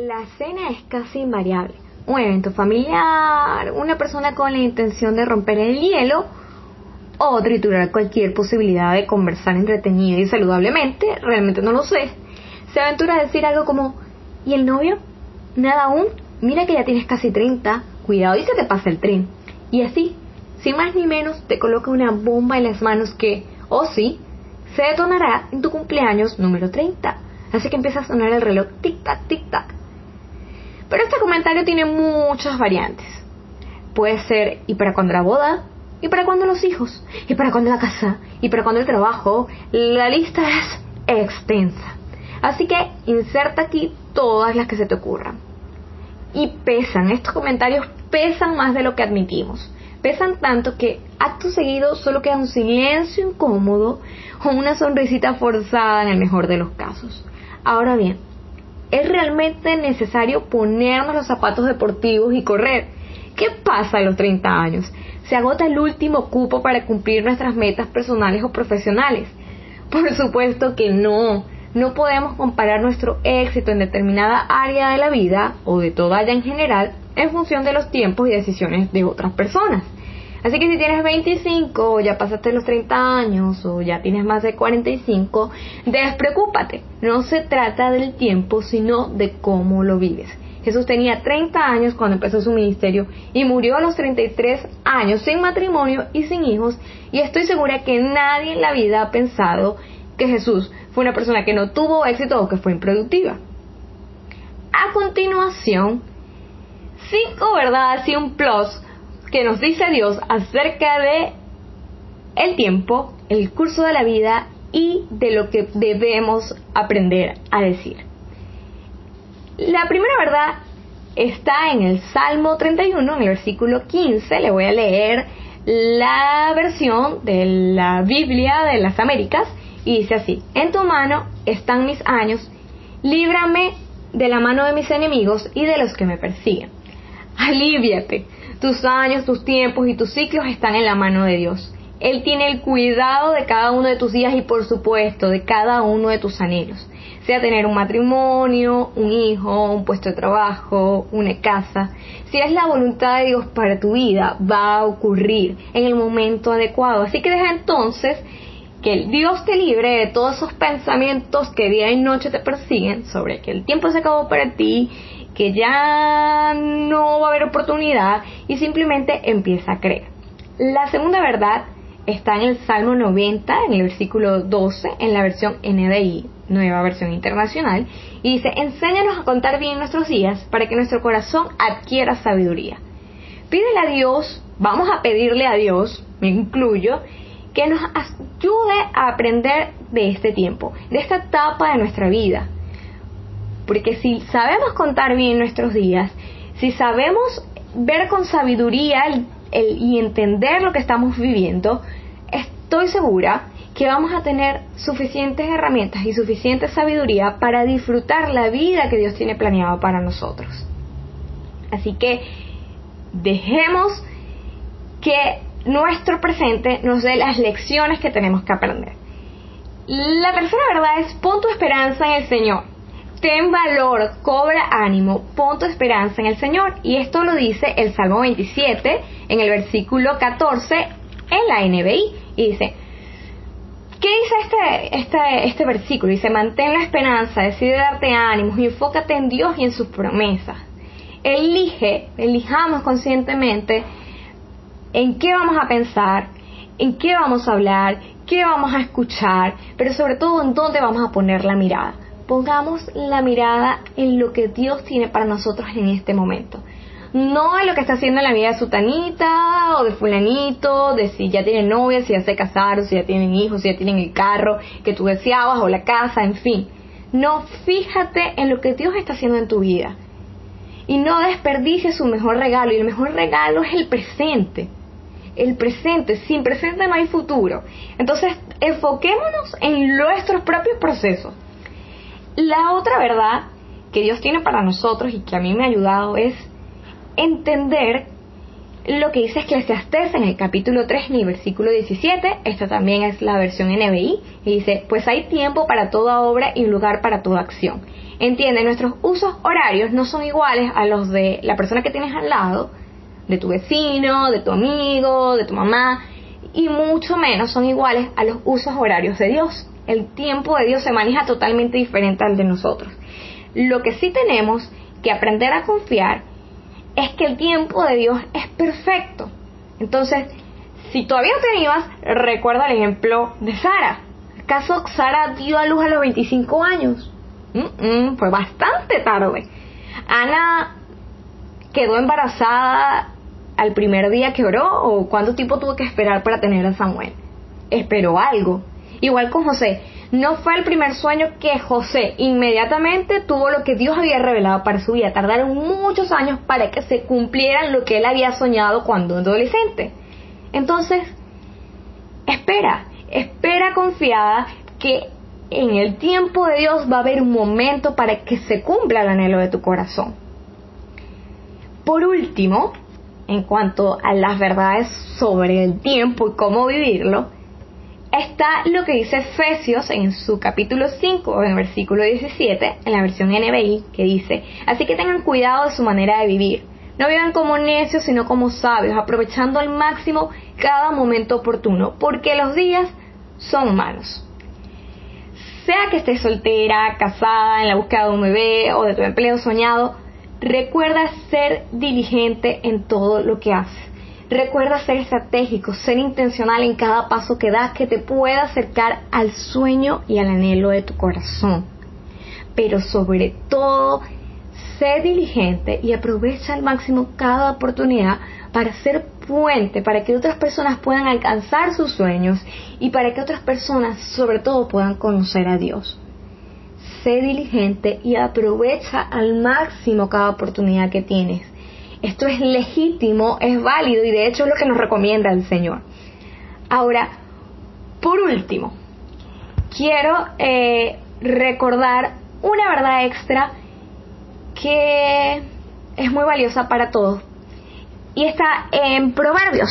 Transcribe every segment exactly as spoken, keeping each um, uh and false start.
La cena es casi invariable. Un evento familiar, una persona con la intención de romper el hielo o triturar cualquier posibilidad de conversar entretenida y saludablemente, realmente no lo sé. Se aventura a decir algo como: ¿y el novio? ¿Nada aún? Mira que ya tienes casi treinta, cuidado y se te pasa el tren. Y así, sin más ni menos, te coloca una bomba en las manos que, oh sí, se detonará en tu cumpleaños número treinta. Así que empieza a sonar el reloj tic-tac, tic-tac. Pero este comentario tiene muchas variantes. Puede ser: ¿y para cuándo la boda? ¿Y para cuándo los hijos? ¿Y para cuándo la casa? ¿Y para cuándo el trabajo? La lista es extensa. Así que inserta aquí todas las que se te ocurran. Y pesan, estos comentarios pesan más de lo que admitimos. Pesan tanto que acto seguido solo queda un silencio incómodo o una sonrisita forzada en el mejor de los casos. Ahora bien, ¿es realmente necesario ponernos los zapatos deportivos y correr? ¿Qué pasa a los treinta años? ¿Se agota el último cupo para cumplir nuestras metas personales o profesionales? Por supuesto que no. No podemos comparar nuestro éxito en determinada área de la vida o de toda ella en general en función de los tiempos y decisiones de otras personas. Así que si tienes veinticinco o ya pasaste los treinta años o ya tienes más de cuarenta y cinco, despreocúpate. No se trata del tiempo, sino de cómo lo vives. Jesús tenía treinta años cuando empezó su ministerio y murió a los treinta y tres años sin matrimonio y sin hijos, y estoy segura que nadie en la vida ha pensado que Jesús fue una persona que no tuvo éxito o que fue improductiva. A continuación, cinco verdades y un plus que nos dice Dios acerca de el tiempo, el curso de la vida y de lo que debemos aprender a decir. La primera verdad está en el Salmo treinta y uno, en el versículo quince. Le voy a leer la versión de la Biblia de las Américas y dice así: en tu mano están mis años, líbrame de la mano de mis enemigos y de los que me persiguen. Alíviate, tus años, tus tiempos y tus ciclos están en la mano de Dios. Él tiene el cuidado de cada uno de tus días y, por supuesto, de cada uno de tus anhelos. Sea tener un matrimonio, un hijo, un puesto de trabajo, una casa. Si es la voluntad de Dios para tu vida, va a ocurrir en el momento adecuado. Así que deja entonces que Dios te libre de todos esos pensamientos que día y noche te persiguen sobre que el tiempo se acabó para ti, que ya no va a haber oportunidad, y simplemente empieza a creer. La segunda verdad está en el Salmo noventa, en el versículo doce, en la versión N B I, nueva versión internacional, y dice: enséñanos a contar bien nuestros días para que nuestro corazón adquiera sabiduría. Pídele a Dios, vamos a pedirle a Dios, me incluyo, que nos ayude a aprender de este tiempo, de esta etapa de nuestra vida. Porque si sabemos contar bien nuestros días, si sabemos ver con sabiduría el, el, y entender lo que estamos viviendo, estoy segura que vamos a tener suficientes herramientas y suficiente sabiduría para disfrutar la vida que Dios tiene planeado para nosotros. Así que dejemos que nuestro presente nos dé las lecciones que tenemos que aprender. La tercera verdad es: pon tu esperanza en el Señor. Ten valor, cobra ánimo, pon tu esperanza en el Señor. Y esto lo dice el Salmo veintisiete, en el versículo catorce, en la N B I. Y dice, ¿qué dice este, este, este versículo? Dice: mantén la esperanza, decide darte ánimos y enfócate en Dios y en sus promesas. Elige, elijamos conscientemente en qué vamos a pensar, en qué vamos a hablar, qué vamos a escuchar, pero sobre todo en dónde vamos a poner la mirada. Pongamos la mirada en lo que Dios tiene para nosotros en este momento. No en lo que está haciendo en la vida de sutanita o de fulanito, de si ya tienen novia, si ya se casaron, si ya tienen hijos, si ya tienen el carro que tú deseabas o la casa, en fin. No, fíjate en lo que Dios está haciendo en tu vida. Y no desperdicies su mejor regalo. Y el mejor regalo es el presente. El presente, sin presente no hay futuro. Entonces, enfoquémonos en nuestros propios procesos. La otra verdad que Dios tiene para nosotros y que a mí me ha ayudado es entender lo que dice Eclesiastés en el capítulo tres, en el versículo diecisiete. Esta también es la versión N B I, y dice: pues hay tiempo para toda obra y lugar para toda acción. Entiende, nuestros usos horarios no son iguales a los de la persona que tienes al lado, de tu vecino, de tu amigo, de tu mamá, y mucho menos son iguales a los usos horarios de Dios. El tiempo de Dios se maneja totalmente diferente al de nosotros. Lo que sí tenemos que aprender a confiar es que el tiempo de Dios es perfecto. Entonces, si todavía no te animas, recuerda el ejemplo de Sara. ¿Acaso Sara dio a luz a los veinticinco años? Mm-mm, fue bastante tarde. Ana quedó embarazada al primer día que oró, ¿o cuánto tiempo tuvo que esperar para tener a Samuel? Esperó algo. Igual con José, no fue el primer sueño que José inmediatamente tuvo lo que Dios había revelado para su vida. Tardaron muchos años para que se cumplieran lo que él había soñado cuando adolescente. Entonces, espera, espera confiada que en el tiempo de Dios va a haber un momento para que se cumpla el anhelo de tu corazón. Por último, en cuanto a las verdades sobre el tiempo y cómo vivirlo, está lo que dice Efesios en su capítulo cinco, en el versículo diecisiete, en la versión N B I, que dice: así que tengan cuidado de su manera de vivir. No vivan como necios, sino como sabios, aprovechando al máximo cada momento oportuno, porque los días son malos. Sea que estés soltera, casada, en la búsqueda de un bebé o de tu empleo soñado, recuerda ser diligente en todo lo que haces. Recuerda ser estratégico, ser intencional en cada paso que das, que te pueda acercar al sueño y al anhelo de tu corazón. Pero sobre todo, sé diligente y aprovecha al máximo cada oportunidad para ser puente, para que otras personas puedan alcanzar sus sueños y para que otras personas, sobre todo, puedan conocer a Dios. Sé diligente y aprovecha al máximo cada oportunidad que tienes. Esto es legítimo, es válido y de hecho es lo que nos recomienda el Señor. Ahora, por último, quiero eh, recordar una verdad extra que es muy valiosa para todos. Y está en Proverbios.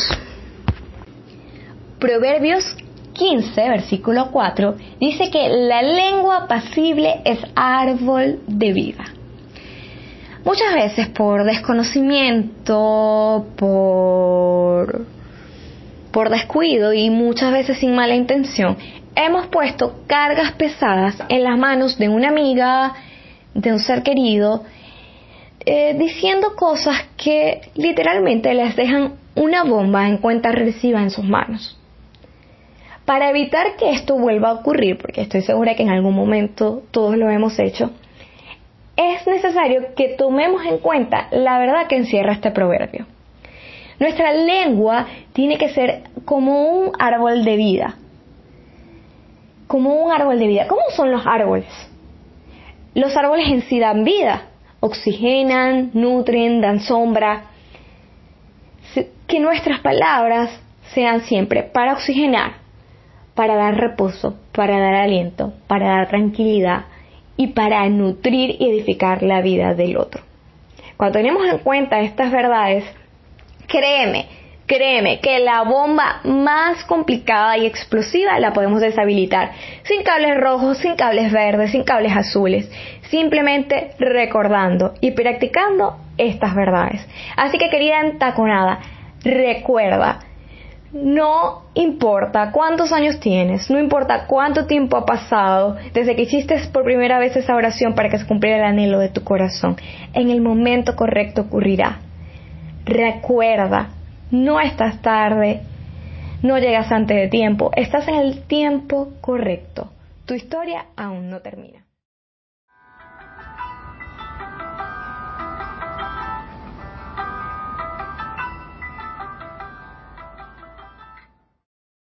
Proverbios quince, versículo cuatro, dice que la lengua apacible es árbol de vida. Muchas veces por desconocimiento, por, por descuido y muchas veces sin mala intención, hemos puesto cargas pesadas en las manos de una amiga, de un ser querido, eh, diciendo cosas que literalmente les dejan una bomba en cuenta regresiva en sus manos. Para evitar que esto vuelva a ocurrir, porque estoy segura que en algún momento todos lo hemos hecho, es necesario que tomemos en cuenta la verdad que encierra este proverbio. Nuestra lengua tiene que ser como un árbol de vida. Como un árbol de vida. ¿Cómo son los árboles? Los árboles en sí dan vida, oxigenan, nutren, dan sombra. Que nuestras palabras sean siempre para oxigenar, para dar reposo, para dar aliento, para dar tranquilidad y para nutrir y edificar la vida del otro. Cuando tenemos en cuenta estas verdades, créeme, créeme que la bomba más complicada y explosiva la podemos deshabilitar sin cables rojos, sin cables verdes, sin cables azules, simplemente recordando y practicando estas verdades. Así que, querida entaconada, recuerda, no importa cuántos años tienes, no importa cuánto tiempo ha pasado desde que hiciste por primera vez esa oración para que se cumpliera el anhelo de tu corazón, en el momento correcto ocurrirá. Recuerda, no estás tarde, no llegas antes de tiempo, estás en el tiempo correcto. Tu historia aún no termina.